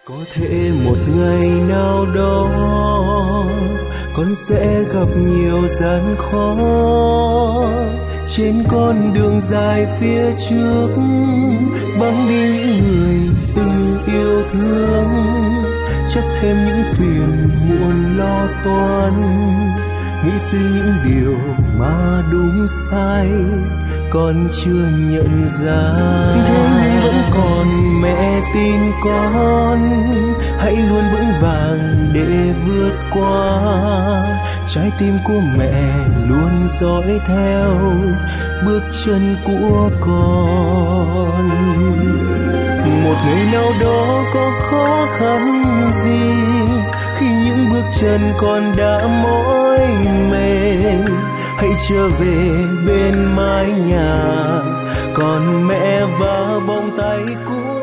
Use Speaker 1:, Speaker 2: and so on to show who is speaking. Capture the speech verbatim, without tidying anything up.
Speaker 1: Có thể một ngày nào đó con sẽ gặp nhiều gian khó trên con đường dài phía trước, băng đi những người từng yêu thương, chấp thêm những phiền muộn lo toan, nghĩ suy những điều mà đúng sai con chưa nhận ra. Thế nhưng vẫn còn mẹ tin con hãy luôn vững vàng để vượt qua, trái tim của mẹ luôn dõi theo bước chân của con. Một ngày nào đó có khó khăn gì khi những bước chân con đã mỏi mệt, hãy trở về bên mái nhà còn mẹ và vòng tay cũ.